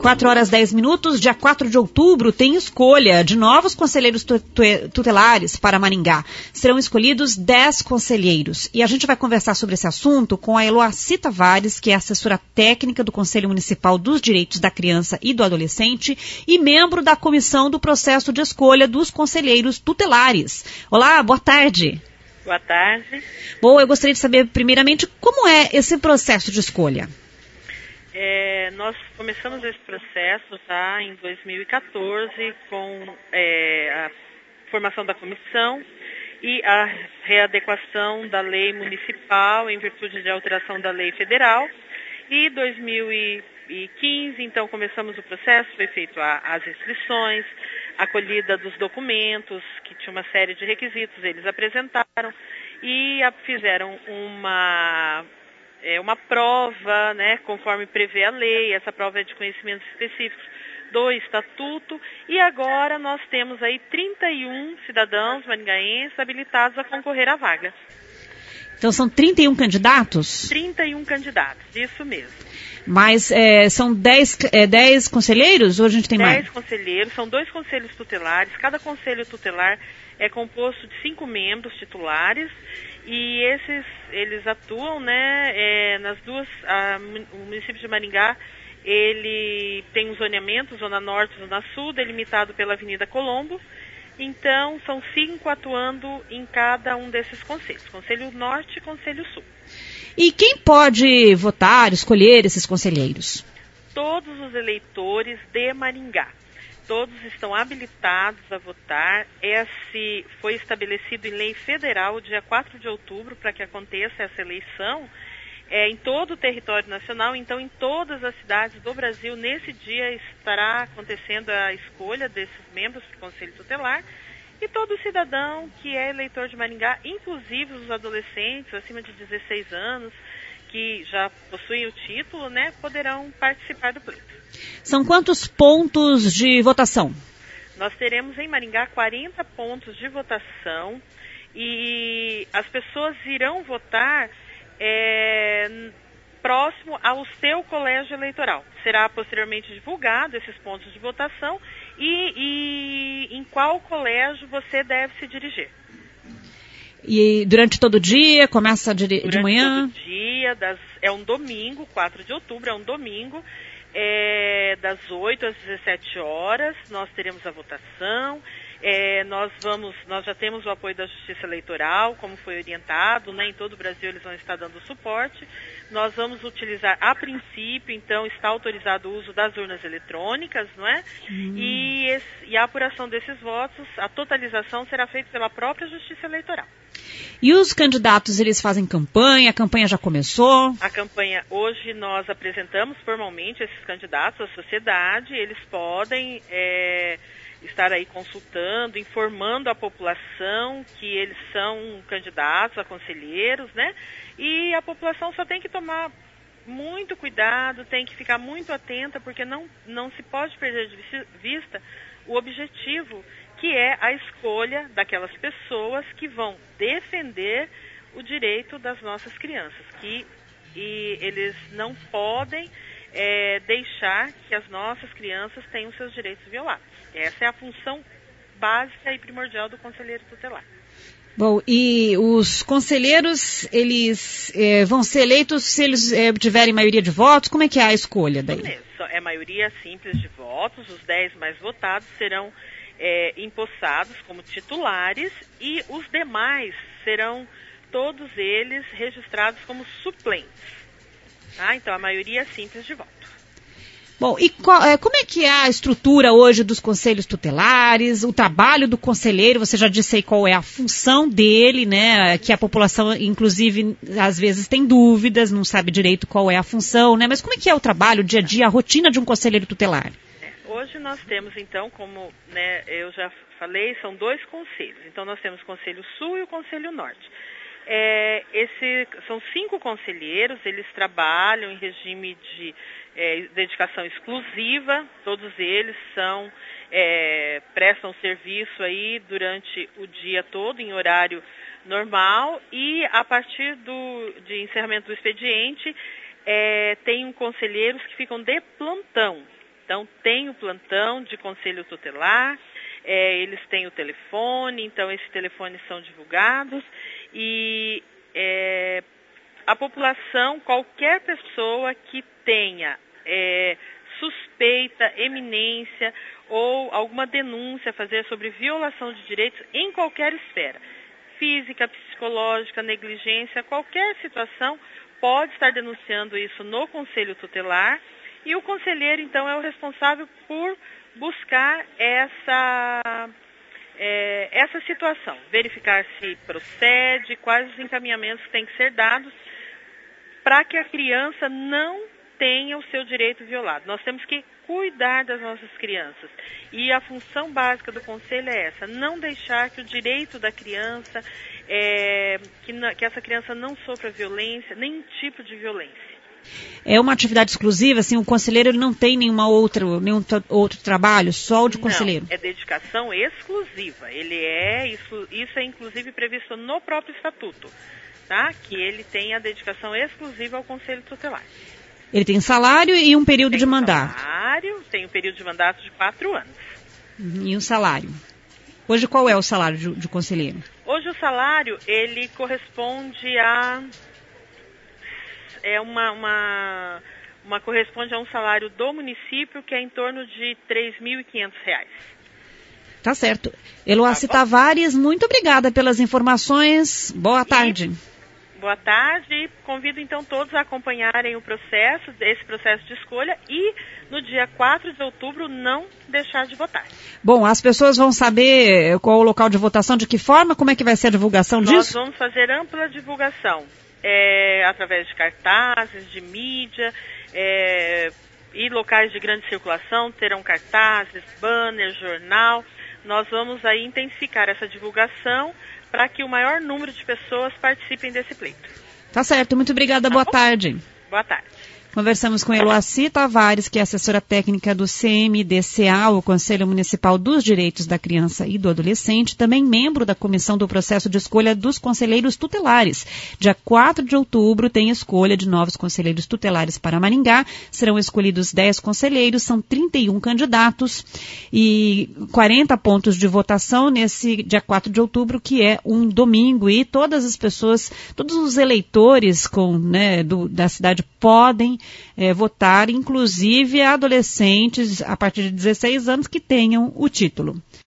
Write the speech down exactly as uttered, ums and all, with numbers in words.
quatro horas e dez minutos, dia quatro de outubro, tem escolha de novos conselheiros tutelares para Maringá. Serão escolhidos dez conselheiros. E a gente vai conversar sobre esse assunto com a Eloaci Tavares, que é assessora técnica do Conselho Municipal dos Direitos da Criança e do Adolescente e membro da comissão do processo de escolha dos conselheiros tutelares. Olá, boa tarde. Boa tarde. Bom, eu gostaria de saber, primeiramente, como é esse processo de escolha? É, nós começamos esse processo já em dois mil e quatorze com é, a formação da comissão e a readequação da lei municipal em virtude de alteração da lei federal. E em dois mil e quinze, então, começamos o processo, foi feito a, as inscrições, a acolhida dos documentos, que tinha uma série de requisitos, eles apresentaram e a, fizeram uma... É uma prova, né, conforme prevê a lei. Essa prova é de conhecimentos específicos do Estatuto. E agora nós temos aí trinta e um cidadãos maringaenses habilitados a concorrer à vaga. Então são trinta e um candidatos? trinta e um candidatos, isso mesmo. Mas é, são dez, é, dez conselheiros ou a gente tem mais? dez conselheiros, são dois conselhos tutelares. Cada conselho tutelar é composto de cinco membros titulares. E esses, eles atuam, né, é, nas duas, a, o município de Maringá, ele tem um zoneamento, Zona Norte e Zona Sul, delimitado pela Avenida Colombo. Então, são cinco atuando em cada um desses conselhos, Conselho Norte e Conselho Sul. E quem pode votar, escolher esses conselheiros? Todos os eleitores de Maringá. Todos estão habilitados a votar. Esse foi estabelecido em lei federal, dia quatro de outubro, para que aconteça essa eleição é, em todo o território nacional. Então, em todas as cidades do Brasil, nesse dia estará acontecendo a escolha desses membros do Conselho Tutelar. E todo cidadão que é eleitor de Maringá, inclusive os adolescentes acima de dezesseis anos, que já possuem o título, né, poderão participar do pleito. São quantos pontos de votação? Nós teremos em Maringá quarenta pontos de votação e as pessoas irão votar é, próximo ao seu colégio eleitoral. Será posteriormente divulgado esses pontos de votação e, e em qual colégio você deve se dirigir. E durante todo o dia, começa de, durante de manhã? Durante todo o dia, das, é um domingo, quatro de outubro, é um domingo. É, das oito às dezessete horas, nós teremos a votação, é, nós, vamos, nós já temos o apoio da Justiça Eleitoral, como foi orientado, né, em todo o Brasil eles vão estar dando suporte. Nós vamos utilizar, a princípio, então, está autorizado o uso das urnas eletrônicas, não é? Hum. E, esse, e a apuração desses votos, a totalização será feita pela própria Justiça Eleitoral. E os candidatos, eles fazem campanha? A campanha já começou? A campanha, hoje nós apresentamos formalmente esses candidatos à sociedade, eles podem é, estar aí consultando, informando a população que eles são candidatos a conselheiros, né? E a população só tem que tomar muito cuidado, tem que ficar muito atenta, porque não, não se pode perder de vista o objetivo, que é a escolha daquelas pessoas que vão defender o direito das nossas crianças, que e eles não podem é, deixar que as nossas crianças tenham seus direitos violados. Essa é a função básica e primordial do conselheiro tutelar. Bom, e os conselheiros, eles é, vão ser eleitos se eles é, tiverem maioria de votos? Como é que é a escolha daí? Isso, é maioria simples de votos, os dez mais votados serão É, empossados como titulares e os demais serão todos eles registrados como suplentes. Tá? Então, a maioria é simples de voto. Bom, e qual, é, como é que é a estrutura hoje dos conselhos tutelares, o trabalho do conselheiro? Você já disse aí qual é a função dele, né? Que a população, inclusive, às vezes tem dúvidas, não sabe direito qual é a função, né? Mas como é que é o trabalho, o dia a dia, a rotina de um conselheiro tutelar? Hoje nós temos, então, como né, eu já falei, são dois conselhos. Então, nós temos o Conselho Sul e o Conselho Norte. É, esse, são cinco conselheiros, eles trabalham em regime de é, dedicação exclusiva, todos eles são, é, prestam serviço aí durante o dia todo, em horário normal, e a partir do, de encerramento do expediente, é, tem conselheiros que ficam de plantão. Então, tem o plantão de conselho tutelar, é, eles têm o telefone, então esses telefones são divulgados e é, a população, qualquer pessoa que tenha é, suspeita, eminência ou alguma denúncia a fazer sobre violação de direitos em qualquer esfera, física, psicológica, negligência, qualquer situação, pode estar denunciando isso no conselho tutelar e o conselheiro, então, é o responsável por buscar essa, é, essa situação, verificar se procede, quais os encaminhamentos que têm que ser dados para que a criança não tenha o seu direito violado. Nós temos que cuidar das nossas crianças. E a função básica do conselho é essa, não deixar que o direito da criança, é, que, que essa criança não sofra violência, nenhum tipo de violência. É uma atividade exclusiva, assim, o conselheiro ele não tem nenhuma outra, nenhum outro trabalho, só o de conselheiro? Não, é dedicação exclusiva. Ele é, isso, isso é inclusive previsto no próprio estatuto, tá? Que ele tem a dedicação exclusiva ao conselho tutelar. Ele tem salário e um período tem de mandato? Salário, tem um período de mandato de quatro anos. E um salário? Hoje qual é o salário de, de conselheiro? Hoje o salário, ele corresponde a... É uma, uma, uma corresponde a um salário do município que é em torno de três mil e quinhentos reais. Tá certo. Eloaci tá Tavares, muito obrigada pelas informações. Boa tarde. E, boa tarde. E convido então todos a acompanharem o processo, esse processo de escolha e no dia quatro de outubro não deixar de votar. Bom, as pessoas vão saber qual é o local de votação, de que forma, como é que vai ser a divulgação Nós disso? Nós vamos fazer ampla divulgação. É, através de cartazes, de mídia, é, e locais de grande circulação terão cartazes, banners, jornal. Nós vamos aí intensificar essa divulgação para que o maior número de pessoas participem desse pleito. Tá certo, muito obrigada, tá boa bom? tarde. Boa tarde. Conversamos com Eloaci Tavares, que é assessora técnica do C M D C A, o Conselho Municipal dos Direitos da Criança e do Adolescente, também membro da comissão do processo de escolha dos conselheiros tutelares. Dia quatro de outubro tem escolha de novos conselheiros tutelares para Maringá. Serão escolhidos dez conselheiros, são trinta e um candidatos e quarenta pontos de votação nesse dia quatro de outubro, que é um domingo. E todas as pessoas, todos os eleitores com, né, do, da cidade podem É, votar, inclusive adolescentes a partir de dezesseis anos que tenham o título.